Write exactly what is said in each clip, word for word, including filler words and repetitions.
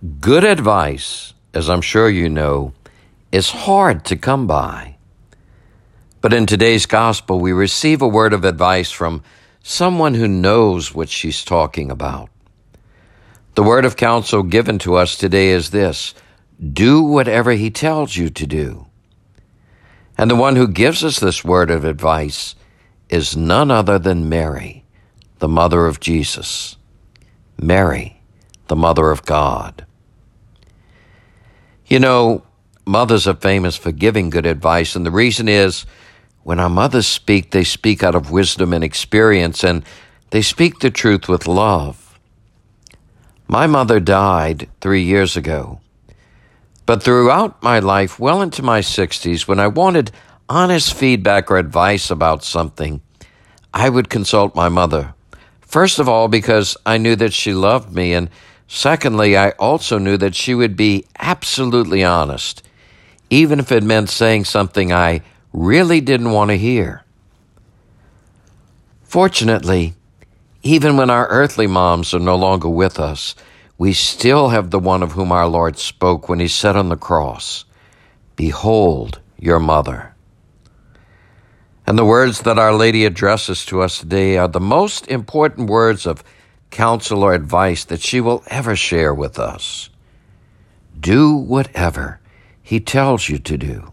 Good advice, as I'm sure you know, is hard to come by. But in today's gospel, we receive a word of advice from someone who knows what she's talking about. The word of counsel given to us today is this: do whatever he tells you to do. And the one who gives us this word of advice is none other than Mary, the mother of Jesus. Mary, the mother of God. You know, mothers are famous for giving good advice, and the reason is when our mothers speak, they speak out of wisdom and experience, and they speak the truth with love. My mother died three years ago, but throughout my life, well into my sixties, when I wanted honest feedback or advice about something, I would consult my mother. First of all, because I knew that she loved me, and secondly, I also knew that she would be absolutely honest, even if it meant saying something I really didn't want to hear. Fortunately, even when our earthly moms are no longer with us, we still have the one of whom our Lord spoke when he said on the cross, "Behold your mother." And the words that Our Lady addresses to us today are the most important words of counsel or advice that she will ever share with us. Do whatever he tells you to do.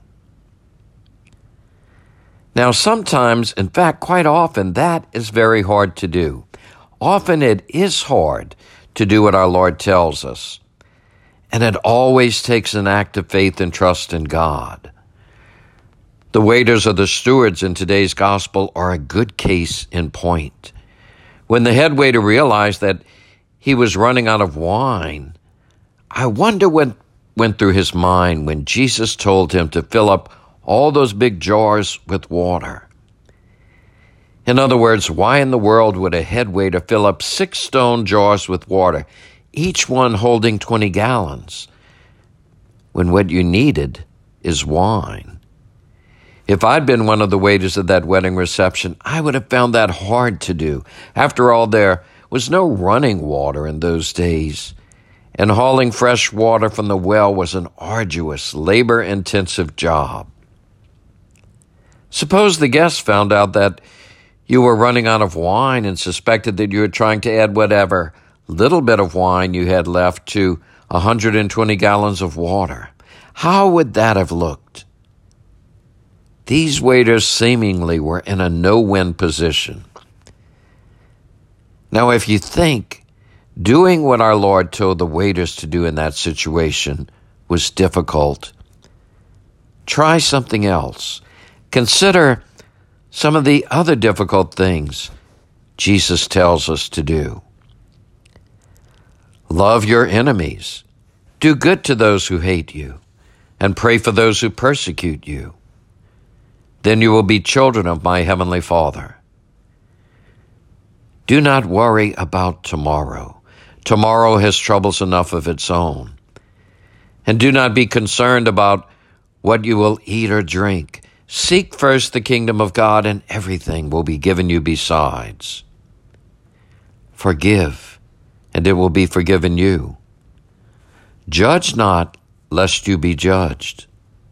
Now, sometimes, in fact, quite often, that is very hard to do. Often it is hard to do what our Lord tells us. And it always takes an act of faith and trust in God. The waiters or the stewards in today's gospel are a good case in point. When the head waiter realized that he was running out of wine, I wonder what went through his mind when Jesus told him to fill up all those big jars with water. In other words, why in the world would a head waiter fill up six stone jars with water, each one holding twenty gallons, when what you needed is wine? If I'd been one of the waiters at that wedding reception, I would have found that hard to do. After all, there was no running water in those days, and hauling fresh water from the well was an arduous, labor-intensive job. Suppose the guests found out that you were running out of wine and suspected that you were trying to add whatever little bit of wine you had left to one hundred twenty gallons of water. How would that have looked? These waiters seemingly were in a no-win position. Now, if you think doing what our Lord told the waiters to do in that situation was difficult, try something else. Consider some of the other difficult things Jesus tells us to do. Love your enemies. Do good to those who hate you, and pray for those who persecute you. Then you will be children of my heavenly Father. Do not worry about tomorrow. Tomorrow has troubles enough of its own. And do not be concerned about what you will eat or drink. Seek first the kingdom of God, and everything will be given you besides. Forgive, and it will be forgiven you. Judge not, lest you be judged.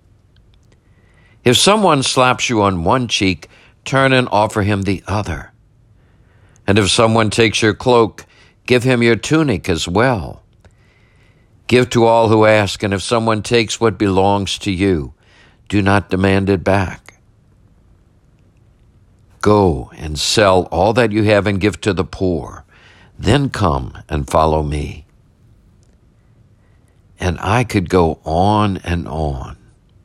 If someone slaps you on one cheek, turn and offer him the other. And if someone takes your cloak, give him your tunic as well. Give to all who ask, and if someone takes what belongs to you, do not demand it back. Go and sell all that you have and give to the poor. Then come and follow me. And I could go on and on.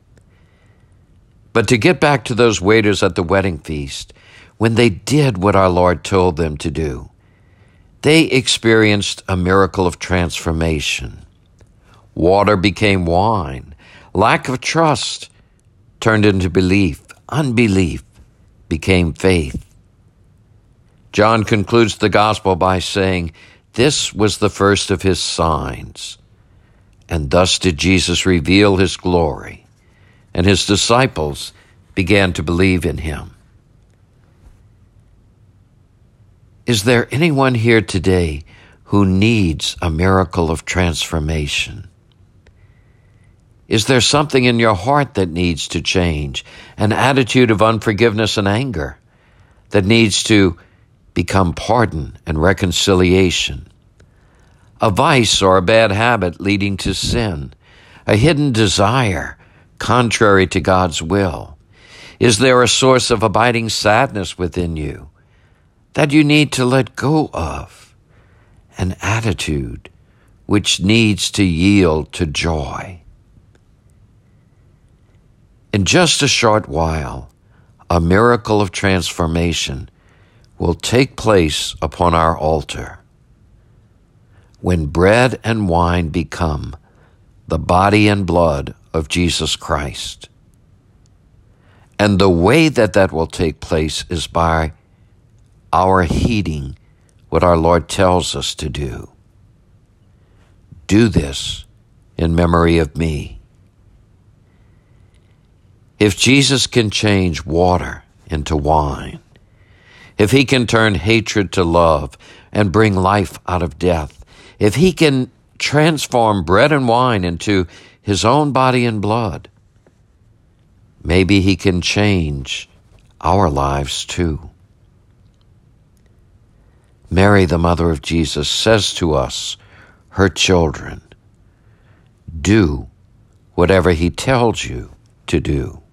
But to get back to those waiters at the wedding feast, when they did what our Lord told them to do, they experienced a miracle of transformation. Water became wine. Lack of trust turned into belief. Unbelief became faith. John concludes the gospel by saying, "This was the first of his signs." And thus did Jesus reveal his glory, and his disciples began to believe in him. Is there anyone here today who needs a miracle of transformation? Is there something in your heart that needs to change? An attitude of unforgiveness and anger that needs to become pardon and reconciliation? A vice or a bad habit leading to sin? A hidden desire contrary to God's will? Is there a source of abiding sadness within you that you need to let go of? An attitude which needs to yield to joy? In just a short while, a miracle of transformation will take place upon our altar when bread and wine become the body and blood of Jesus Christ. And the way that that will take place is by our heeding what our Lord tells us to do. Do this in memory of me. If Jesus can change water into wine, if he can turn hatred to love and bring life out of death, if he can transform bread and wine into his own body and blood, maybe he can change our lives too. Mary, the mother of Jesus, says to us, her children, do whatever he tells you to do.